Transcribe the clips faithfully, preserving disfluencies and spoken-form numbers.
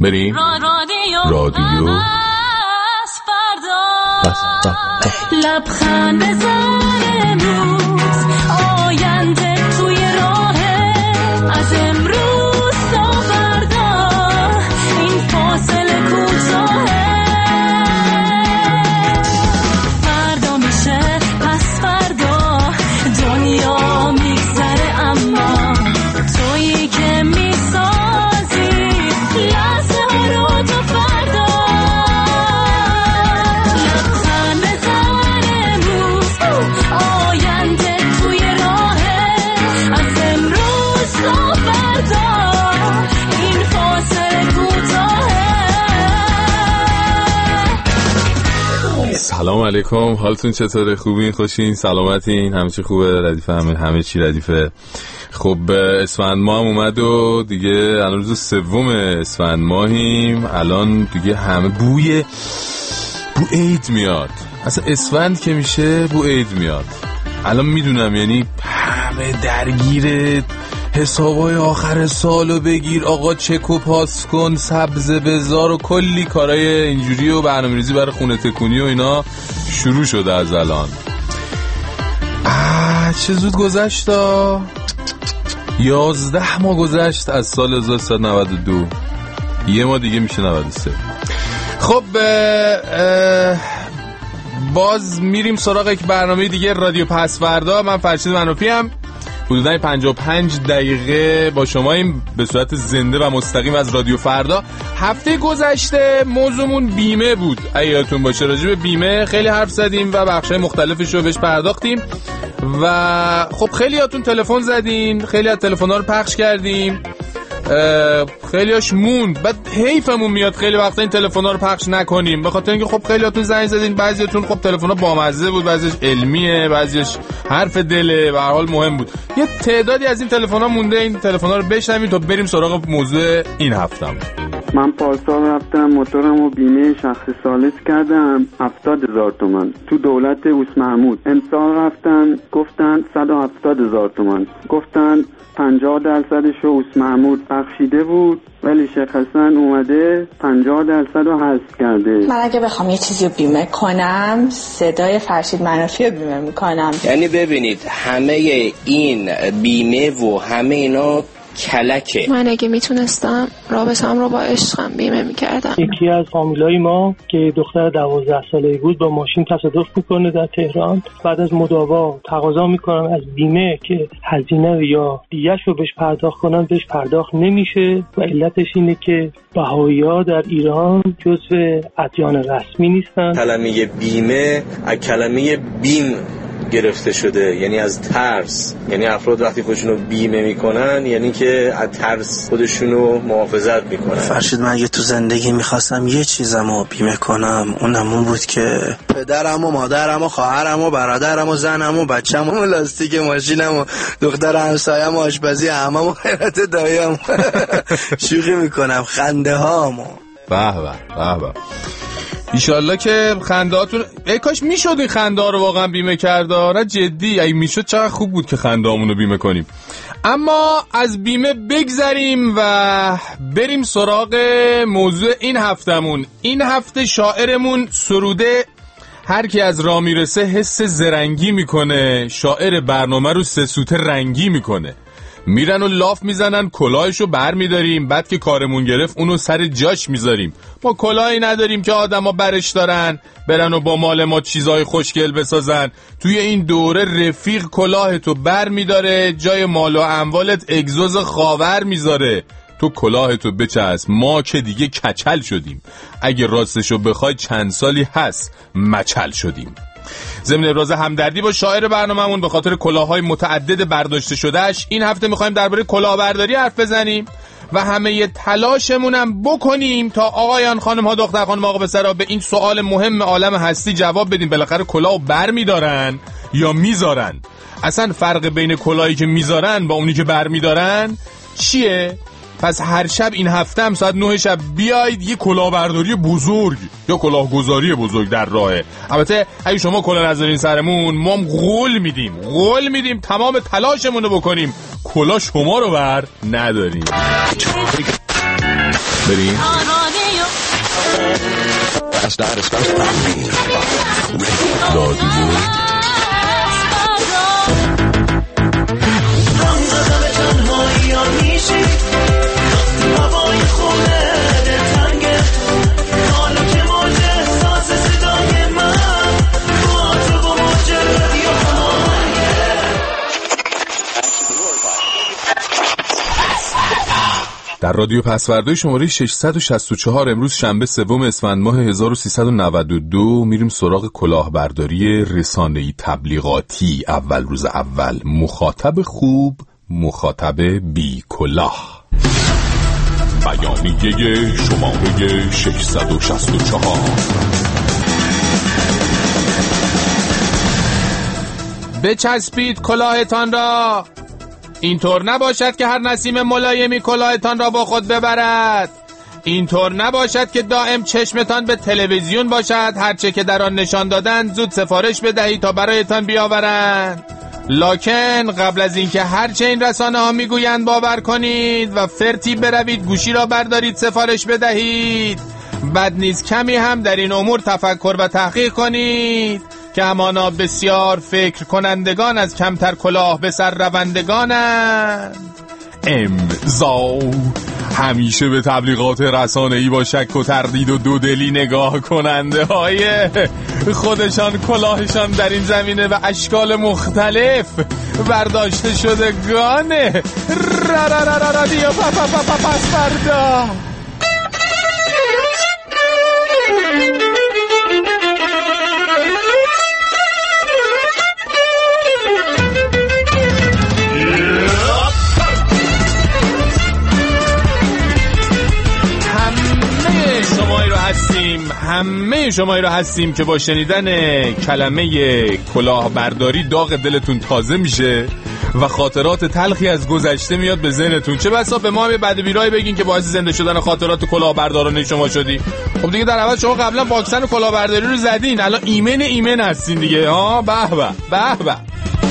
بریم رادیو لبخند امروز آینده توی راهه از امروز تا فردا این فاصله کوتاهه فردا میشه پس فردا دنیا میگذره اما تویی که میسازی لحظه ها رو تا فردا سلام علیکم، حالتون چطوره؟ خوبین؟ خوشین؟ سلامتین؟ همه چی خوبه؟ ردیفه همه همه چی ردیفه. خب اسفند ماه هم اومد و دیگه الان روز سوم اسفند ماهیم. الان دیگه همه بوی بو عید میاد. اصلا اسفند که میشه بو عید میاد. الان میدونم یعنی همه درگیره حسابای آخر سالو بگیر، آقا چک و پاس کن، سبزه بذار و کلی کارای اینجوری و برنامه‌ریزی برای خونه تکونی و اینا شروع شده از الان. آه چه زود گذشت ها، یازده ماه گذشت از سال هزار و سیصد و نود و دو. یه ماه دیگه میشه نود و سه. خب باز میریم سراغ یک برنامه دیگه رادیو پسوردا. من فرشید منوفی ام. حدوداً پنجاه و پنج دقیقه با شماییم به صورت زنده و مستقیم از رادیو فردا. هفته گذشته موضوعمون بیمه بود، اگه یادتون باشه راجع به بیمه خیلی حرف زدیم و بخشای مختلفش رو بهش پرداختیم و خب خیلی هاتون تلفن زدین، خیلی از تلفن‌ها رو پخش کردیم، خیلی هاش موند. بعد حیفمون میاد خیلی وقتا این تلفن‌ها رو پخش نکنیم به خاطر اینکه خب خیلی هاتون زنگ زدین، بعضیاتون خب تلفن‌ها بامزه بود، بعضیش علمیه، بعضیش حرف دله، به هر حال مهم بود. یه تعدادی از این تلفن‌ها مونده، این تلفن‌ها رو بشنویم تا بریم سراغ موضوع این هفتم. من پارسال رفتم موتورم و بیمه شخص ثالث کردم هفتاد هزار تومان تو دولت اوس محمود. امسال رفتم گفتن صد و هفتاد هزار تومان، گفتن پنجاه درصدش رو اوس محمود بخشیده بود ولی شیخ حسن اومده پنجاه درصد رو حذف کرده. من اگه بخوام یه چیزی رو بیمه کنم صدای فرشید منوفی رو بیمه میکنم. یعنی ببینید همه این بیمه و همه اینا کلکه. من اگه میتونستم رابطه‌ام رو با عشقم بیمه میکردم. یکی از فامیلای ما که دختر دوازده ساله‌ای بود با ماشین تصادف میکنه در تهران. بعد از مداوا تقاضا میکنن از بیمه که هزینه یا دیگه‌ش رو بهش پرداخت کنن، بهش پرداخت نمیشه و علتش اینه که بهائی‌ها در ایران جزو ادیان رسمی نیستن. کلمه بیمه از کلمه بیم گرفته شده، یعنی از ترس. یعنی افراد وقتی خودشونو بیمه میکنن یعنی که از ترس خودشونو محافظت میکنن. فرشید من اگه تو زندگی میخواستم یه چیزمو بیمه کنم اونم اون بود که پدرم و مادرم و خواهرم و برادرم و زنم و بچم و لاستیک ماشینم و دختر همسایم و آشپزی همم و خیرت داییم شوخی میکنم خنده هامو. به به به به. ایشالله که خنده هاتون ای کاش میشد این خنده ها رو واقعا بیمه کرده. نه جدی اگه میشد چقدر خوب بود که خنده هامون رو بیمه کنیم. اما از بیمه بگذریم و بریم سراغ موضوع این هفتمون. این هفته شاعرمون سروده هر کی از راه میرسه حس زرنگی میکنه، شاعر برنامه رو سه سوته رنگی میکنه. میرن و لاف میزنن، کلاهشو بر میداریم، بعد که کارمون گرفت اونو سر جاش میذاریم. ما کلاهی نداریم که آدما برش دارن برن و با مال ما چیزای خوشگل بسازن. توی این دوره رفیق کلاهتو بر میداره، جای مال و اموالت اگزوز خاور میذاره. تو کلاهتو بچسب، ما که دیگه کچل شدیم. اگه راستشو بخوای چند سالی هست مچل شدیم. ضمن ابراز همدردی با شاعر برنامه‌مون به خاطر کلاه‌های متعدد برداشته شدهش، این هفته می‌خوایم درباره کلاهبرداری حرف بزنیم و همه تلاشمون هم بکنیم تا آقایان، خانم‌ها، دختر خانم، آقا پسرها به این سوال مهم عالم هستی جواب بدیم. بالاخره کلاهو بر می‌دارن یا میذارن؟ اصلا فرق بین کلاهی که میذارن با اونی که بر می‌دارن چیه؟ پس هر شب این هفته هم ساعت نه شب بیاید یه کلاهبرداری بزرگ یا کلاهگذاری بزرگ در راهه. البته اگه شما کلاه نذارین سرمون، ما هم قول میدیم قول میدیم تمام تلاشمون رو بکنیم کلاه شما رو بر نداریم. بریم رادیو در رادیو پسوردهای شماره ششصد و شصت و چهار امروز شنبه سوم اسفند ماه هزار و سیصد و نود و دو میریم سراغ کلاهبرداری رسانه‌ای تبلیغاتی. اول روز اول مخاطب خوب، مخاطب بی کلاه. بیانیه شماره ششصد و شصت و چهار. بچسبید کلاهتان را، اینطور نباشد که هر نسیم ملایمی کلاهتان را با خود ببرد. اینطور نباشد که دائم چشمتان به تلویزیون باشد، هرچه که در آن نشان دادند زود سفارش بدهید تا برایتان بیاورند. لکن قبل از اینکه هرچه این رسانه ها میگویند باور کنید و فرتی بروید گوشی را بردارید سفارش بدهید. بد نیست کمی هم در این امور تفکر و تحقیق کنید که همانا بسیار فکر کنندگان از کمتر کلاه به سر روندگانند. امضا. همیشه به تبلیغات رسانه‌ای با شک و تردید و دودلی نگاه کننده های خودشان کلاهشان در این زمینه و اشکال مختلف برداشته شدگانه. رادیو پسوردا. همه شمایی رو هستیم که با شنیدن کلمه کلاهبرداری داغ دلتون تازه میشه و خاطرات تلخی از گذشته میاد به ذهنتون. چه بسا به ما بعد بیرای بگین که باعث زنده شدن خاطرات کلاهبردارانه شما شدی. خب دیگه در اول شما قبلا واکسن کلاهبرداری رو زدین، الان ایمن ایمن هستین دیگه. ها به به به به.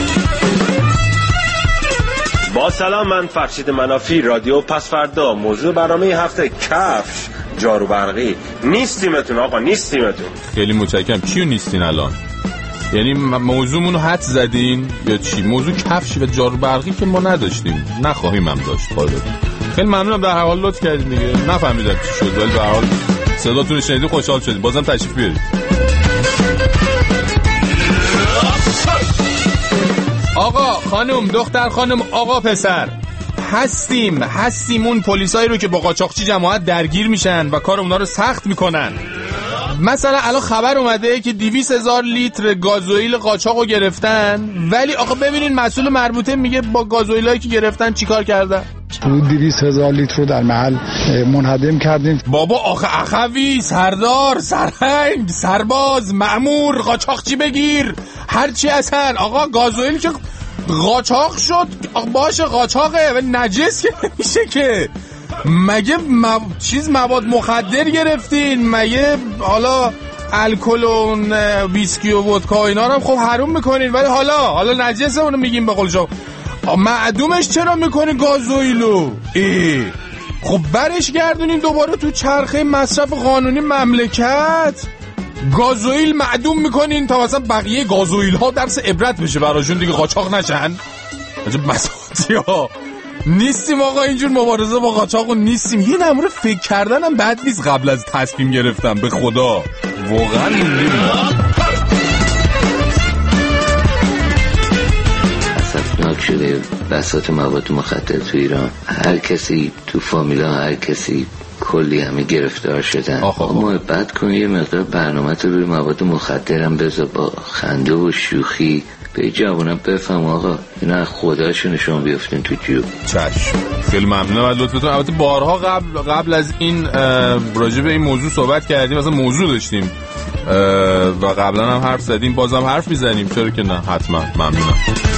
با سلام، من فرشید منافی، رادیو پسوردا. موضوع برنامه هفته کفش جارو برقی. نیستیمتون آقا، نیستیمتون. خیلی متشکرم. چیو نیستین الان؟ یعنی موضوعمون رو حد زدین یا چی؟ موضوع کفش و جارو برقی که ما نداشتیم، نخواهیم هم داشت. خالد خیلی ممنونم، در هر حال لطف کردین دیگه. نفهمیدم چی شد ولی به هر حال صداتون رو شنیدید خوشحال شدید. بازم تشریف بیارید. آقا خانم، دختر خانم، آقا پسر، هستیم هستیم اون پلیسایی رو که با قاچاقچی جماعت درگیر میشن و کار اونا رو سخت میکنن. مثلا الان خبر اومده که دویست هزار لیتر گازوئیل قاچاقو گرفتن، ولی آقا ببینین مسئول مربوطه میگه با گازوئیلایی که گرفتن چیکار کردن. اون دویست هزار لیتر رو در محل منهدم کردیم. بابا آخه اخوی، سردار، سرهنگ، سرباز، مأمور، قاچاقچی بگیر، هرچی اصلا. آقا گازوئیل که قاچاق شد، باشه قاچاقه و نجس که نمیشه که. مگه مو... چیز مواد مخدر گرفتین؟ مگه حالا الکل و ویسکی و ودکا اینا رو هم خب حروم میکنین، ولی حالا حالا نجسه اونو میگیم به قول شما. معدومش چرا میکنین گازوئیلو؟ ای خب برش گردونین دوباره تو چرخه مصرف قانونی مملکت. گازوئیل معدوم میکنین تا مثلا بقیه گازوئیل ها درس عبرت بشه براشون دیگه، قاچاق نشن. عجب مساتی ها. نیستیم آقا اینجور مبارزه با قاچاق نیستیم. یه نمونه فکر کردنم بد نیست قبل از تصمیم گرفتم. به خدا واقعا اسفناک شده بساط مواد مخدر تو ایران. هر کسی تو فامیلا، هر کسی کلی همه گرفتار شدن. اما بعد کن یه مقدار برنامه تو روی مواد مخدرم بذار، با خنده و شوخی به جوانم بفهم آقا اینا خداشون شما بیافتین تو جیوب. چشم، خیلی ممنونم از لطفتون. البته بارها قبل قبل از این راجع به این موضوع صحبت کردیم، مثلا موضوع داشتیم و قبلا هم حرف زدیم، بازم حرف میزنیم، چرا که نه، حتما. ممنونم.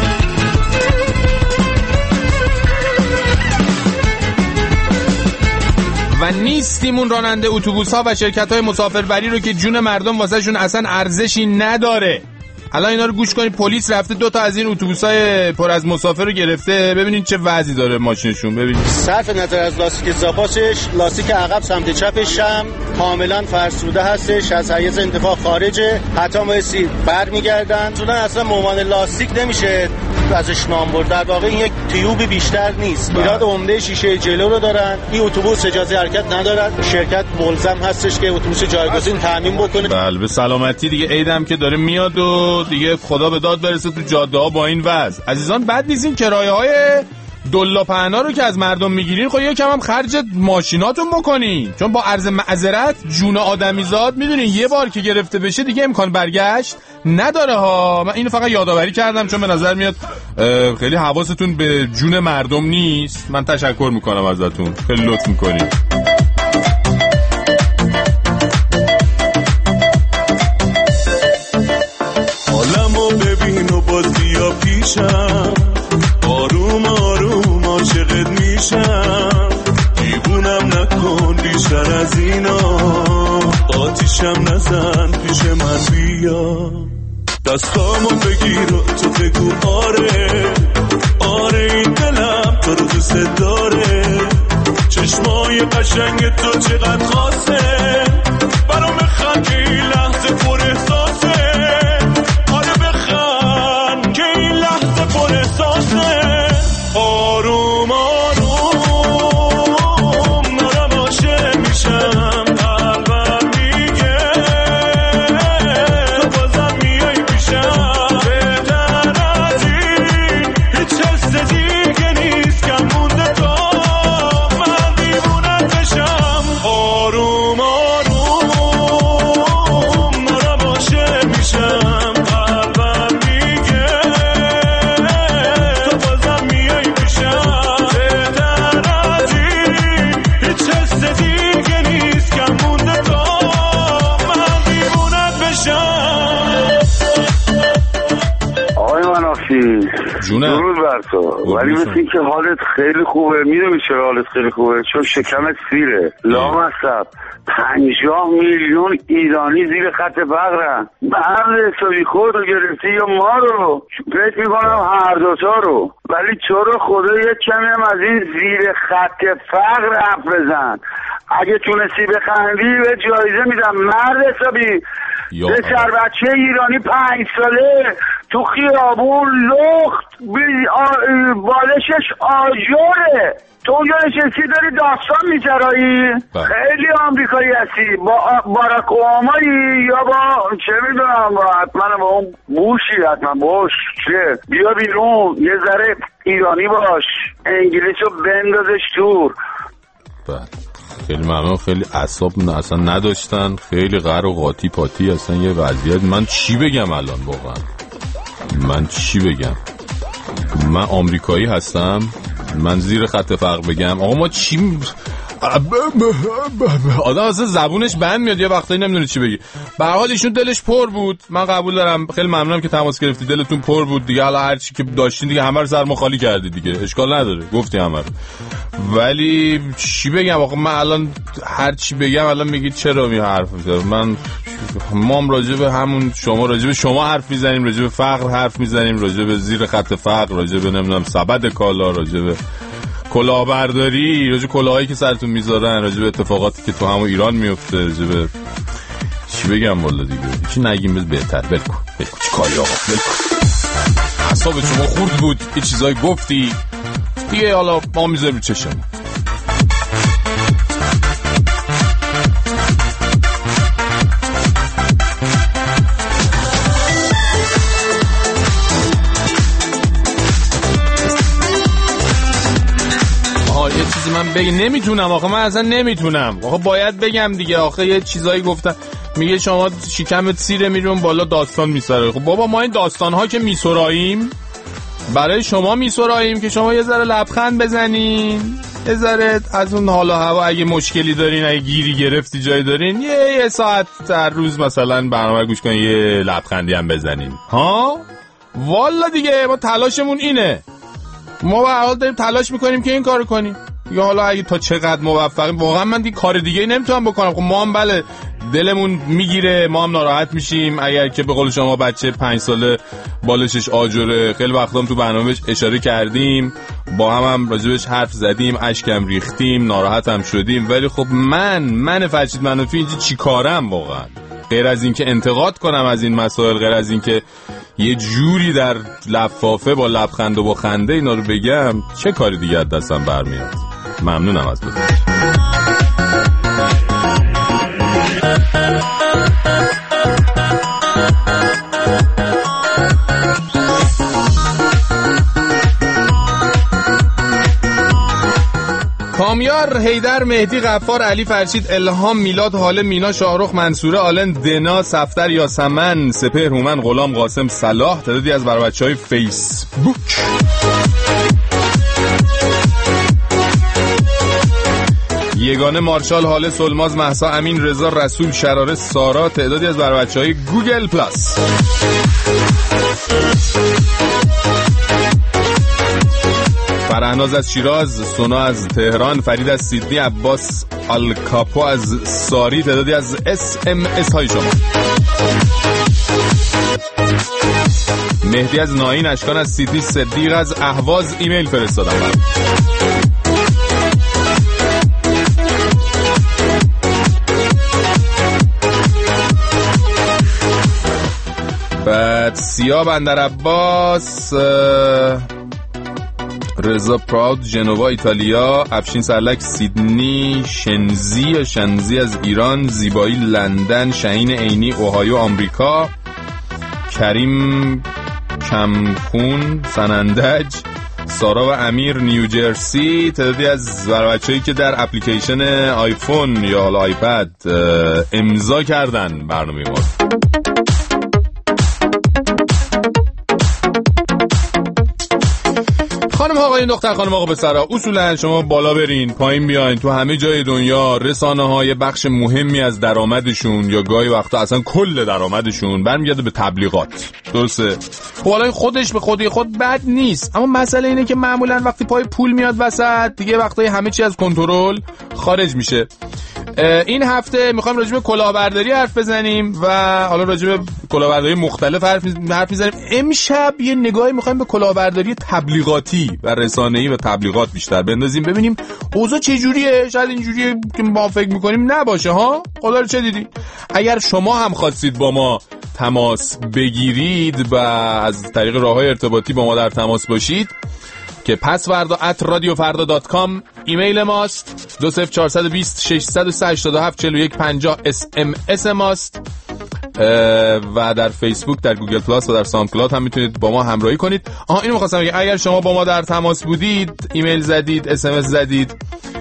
و نیستیم اون راننده اتوبوس ها و شرکت های مسافربری رو که جون مردم واسه شون اصلا ارزشی نداره. الان اینا رو گوش کنید. پلیس رفته دو تا از این اتوبوسای پر از مسافر رو گرفته. ببینید چه وضعی داره ماشینشون. ببینید صرف نظر از لاستیک زاپاسش، لاستیک عقب سمت چپش هم کاملا فرسوده هستش، از حیز انتفاع خارجه. حتی ماسی برمیگردن اصلا اصلا مهمان لاستیک نمیشه ازش نام برد. در واقع این یک تیوب بیشتر نیست. ایراد عمده شیشه جلو رو دارن. این اتوبوس اجازه حرکت ندارد. شرکت ملزم هستش که اتوبوس جایگزین تامین بکنه. بله به سلامتی دیگه. عیدم که داره میاد و دیگه خدا به داد برسه تو جاده ها با این وضع. عزیزان بد نیست این کرایه های دلا پهنا رو که از مردم میگیرین، خب یکم هم خرج ماشیناتون بکنین، چون با عرض معذرت جون آدمیزاد میدونین یه بار که گرفته بشه دیگه امکان برگشت نداره ها. من اینو فقط یادآوری کردم چون به نظر میاد خیلی حواستون به جون مردم نیست. من تشکر میکنم ازتون، خیلی لطف میکنین. حالمو ببین و بازی ها پیشم، آروم آروم عاشقت میشم، دیوونم نکن بیشتر از اینا، آتیشم نزن پیش من بیا، دستامو بگیر و تو بگو آره آره این دلم تو رو دوست داره، چشمای قشنگ تو چقدر خاصه برام بخند که این لحظه پر احساسه، آره بخند که این لحظه پر احساسه، آروم آروم دارم عاشق میشم، قلبم میگه تو بازم میای پیشم، بهتر از این هیچ حس دیگه نیست کم مونده تا من دیوونت بشم، آروم آروم دارم عاشق میشم، قلبم میگه تو بازم میای پیشم، بهتر از این هیچ حس دیگه نیست کم مونده تا من دیوونت بشم. آقای منافی درود بر تو، ولی مثل این که حالت خیلی خوبه. میدونی چرا حالت خیلی خوبه؟ چون شکمت سیره. لامصب پنجاه میلیون ایرانی زیر خط فقرن. مرد حسابی خود رو گرفتی یا ما رو؟ فکر میکنم هر دوتا رو. ولی تو رو خدا یک کمی هم از این زیر خط فقر حرف بزن. اگه تونستی بخندی به جایزه میدم. مرد حسابی پسر بچه ایرانی پنج ساله تو خیابون لخت بالشش آجوره، تو اونجا نشستی داری داستان میچرایی. خیلی آمریکایی هستی، با باراک اوبامایی یا با چه میدونم، با حتما با اون بوشی، حتما باش چه بیا بیرون یه ذره ایرانی باش، انگلیسو بندازش دور. خیلی ممنون. خیلی اعصاب اصلا نداشتن، خیلی غر و قاطی پاتی اصلا یه وضعیت. من چی بگم الان واقعا؟ من چی بگم؟ من آمریکایی هستم، من زیر خط فقر بگم؟ آقا ما چی آدم اصلا زبونش بند میاد، یه وقتایی نمیدونه چی بگی. به هر حال ایشون دلش پر بود، من قبول دارم، خیلی ممنونم که تماس گرفتی، دلتون پر بود دیگه. حالا هر چی که داشتین دیگه همه رو سرما خالی کردی دیگه، اشکال نداره، گفتی همه رو. ولی چی بگم آقا؟ من الان هر چی بگم الان میگید چرا می حرف میزنم؟ من ما هم راجع به همون شما راجع به شما حرف میزنیم، راجع به فقر حرف میزنیم، راجع به زیر خط فقر، راجع به نمیدونم سبد کالا، راجع به کلاهبرداری، راجع به کلاهایی که سرتون میذارن، راجع به اتفاقاتی که تو همون ایران میفته، راجع به چی بگم والا دیگه چی نگیم بهتر. ول کن ول کن چی کاری آقا، ول کن. اعصاب شما خورد بود، یه چیزایی گفتی دیگه، حالا ما میذاریم رو چشم. یه چیزی من بگم نمیتونم آخه، من اصلا نمیتونم آخه، باید بگم دیگه آخه. یه چیزایی گفتن، میگه شما شکمت سیره میرون بالا داستان میسره. خب بابا ما این داستان ها که میسراییم برای شما میسراییم که شما یه ذره لبخند بزنین، یه ذره از اون حالا هوا، اگه مشکلی دارین، اگه گیری گرفتی جایی دارین، یه یه ساعت در روز مثلا برنامه گوش کنین، یه لبخندی هم بزنین ها. والا دیگه ما تلاشمون اینه، ما به هر حال داریم تلاش میکنیم که این کارو کنیم. یا حالا اگه تا چقدر موفقیم، واقعا من دیگه کار دیگه نمیتونم بکنم. خب ما هم بله دلمون میگیره، ما هم ناراحت میشیم اگر که به قول شما بچه پنج ساله بالشش آجره. خیلی وقتا هم تو برنامه اشاره کردیم، با هم هم راجبش حرف زدیم، اشکم ریختیم، ناراحت هم شدیم. ولی خب من من فرشید منافی اینجا چی کارم واقعا؟ غیر از این که انتقاد کنم از این مسائل، غیر از این که یه جوری در لفافه با لبخند و با خنده اینا رو بگم، چه کاری دیگه از دستم برمیاد؟ ممنونم از تو. کامیار، حیدر، مهدی، غفار، علی، فرشید، الهام، میلاد، حاله، مینا، شاهرخ، منصوره، آلن، دنا، صفدر، یاسمن، سپهر، هومن، غلام، قاسم، صلاح، تعدادی از بر بچهای فیسبوک. یگانه، مارشال، حاله، سلماز، مهسا، امین، رضا، رسول، شراره، سارا، تعدادی از بر بچهای گوگل پلاس. فرهناز از شیراز، سونا از تهران، فرید از سیدنی، عباس الکاپو از ساری، تعدادی از اس ام اس های شما. مهدی از ناین، اشکان از سیدنی، صدیق از اهواز ایمیل فرستادم. بعد سیاه بندر عباس، رضا پراود ژنوا ایتالیا، افشین سرلک سیدنی، شنزی یا شنزی از ایران، زیبایی لندن، شاهین عینی اوهایو آمریکا، کریم کمخون سنندج، سارا و امیر نیوجرسی، تعدادی از بچه‌ای که در اپلیکیشن آیفون یا حالا آیپد امضا کردن برنامه ما. خانم آقایون، دختر خانم آقا پسرا، اصولا شما بالا برین پایین بیاین، تو همه جای دنیا رسانه های بخش مهمی از درآمدشون یا گاهی وقتا اصلا کل درآمدشون برمیگرده به تبلیغات. درسته؟ حالا خودش به خودی خود بد نیست، اما مسئله اینه که معمولا وقتی پای پول میاد وسط دیگه وقتای همه چی از کنترل خارج میشه. این هفته میخوایم راجع به کلاهبرداری حرف بزنیم و حالا راجع به کلاهبرداری مختلف حرف میزنیم. امشب یه نگاهی میخوایم به کلاهبرداری تبلیغاتی و رسانه‌ای و تبلیغات بیشتر بندازیم، ببینیم اوضاع چه جوریه. شاید اینجوریه که ما فکر میکنیم نباشه ها. خدا رو چه دیدی. اگر شما هم خواستید با ما تماس بگیرید و از طریق راههای ارتباطی با ما در تماس باشید که پسوردا ات رادیو فردا دات کام ایمیل ماست، دو صفر چهار دو صفر شش صفر سه هشت هفت چهار یک پنجاه اس ام اس ماست و در فیسبوک، در گوگل پلاس و در ساوند کلاود هم میتونید با ما همراهی کنید. آها اینو می‌خواستم بگم، اگر شما با ما در تماس بودید، ایمیل زدید، اس ام اس زدید،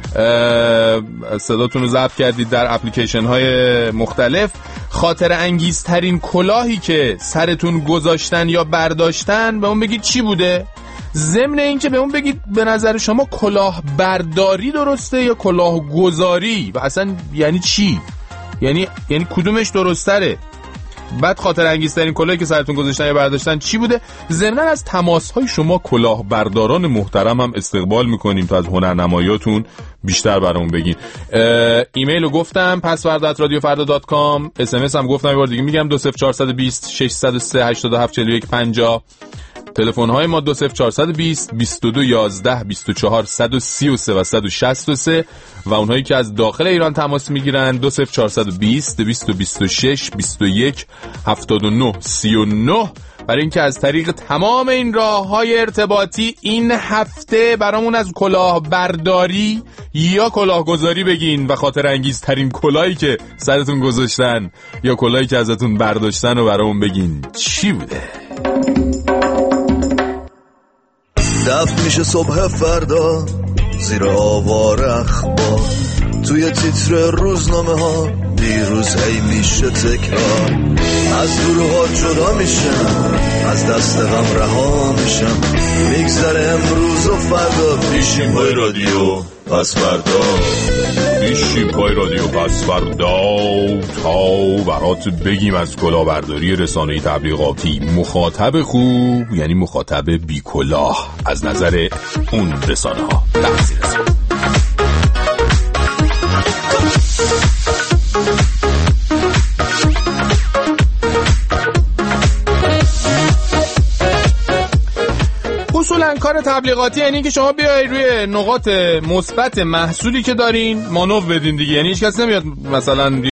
صداتون رو ضبط کردید در اپلیکیشن های مختلف، خاطر انگیزترین کلاهی که سرتون گذاشتن یا برداشتن به اون بگید چی بوده. ضمن این که به اون بگید به نظر شما کلاه برداری درسته یا کلاه گذاری و اصلا یعنی چی، یعنی یعنی کدومش درستره. بعد خاطر انگیزترین کلاهی که سرتون گذاشتن یا برداشتن چی بوده. ضمن از تماس‌های شما کلاه برداران محترم هم استقبال میکنیم تا از هنرنماییاتون بیشتر برامون بگین. ایمیل رو گفتم پسوردا ات رادیو فردا دات کام، اس ام اس هم گفتم، یه بار دیگه میگم دو صفر چهار دو صفر شش صفر سه هشت هفت چهار یک پنجاه. تلفن های ما دو صفر چهار دو صفر بیست و دو یازده بیست و چهار صد و سی و سه و صد و شصت و سه و اونهایی که از داخل ایران تماس میگیرن دو صفر چهار دو صفر دویست و بیست و شش بیست و یک هفتاد و نه سی و نه. برای اینکه از طریق تمام این راه‌های ارتباطی این هفته برامون از کلاه برداری یا کلاه گذاری بگین و خاطر انگیز ترین کلاهی که سرتون گذاشتن یا کلاهی که ازتون برداشتن رو برامون بگین چی بوده. دفت میشه صبح فردا زیر آوار اخبار، توی تیتر روزنامه ها دیروز هی میشه تکرار، از گروه ها جدا میشم، از دست غم رها میشم، میگذره امروز و فردا، پیشیم پای رادیو پس فردا، پیشیم پای رادیو پس فردا تا برات بگیم از کلاهبرداری رسانه‌ای تبلیغاتی. مخاطب خوب یعنی مخاطب بی کلاه از نظر اون رسانه ها. تفسیر میگن کار تبلیغاتی یعنی که شما بیای روی نقاط مثبت محصولی که دارین مانور بدین دیگه، یعنی هیچ کس نمیاد مثلا